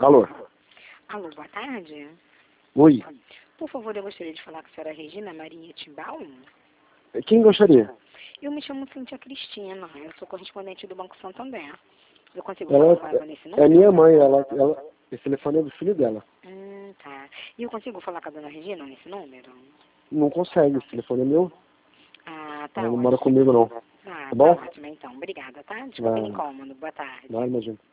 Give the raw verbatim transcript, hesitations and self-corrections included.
Alô? Alô, boa tarde. Oi. Por favor, eu gostaria de falar com a senhora Regina Maria Timbal. Quem gostaria? Eu me chamo Cíntia Cristina, eu sou correspondente do Banco Santander. Eu consigo Ela falar com ela nesse número? é minha mãe, ela, ela, esse telefone é do filho dela. Hum, tá. E eu consigo falar com a dona Regina nesse número? Não consegue, esse telefone é meu. Ah, tá Ela não ótimo. mora comigo não. Ah, Tá bom? tá ótimo então. Obrigada, tá? Desculpe o Ah, incômodo. Boa tarde. não, imagina.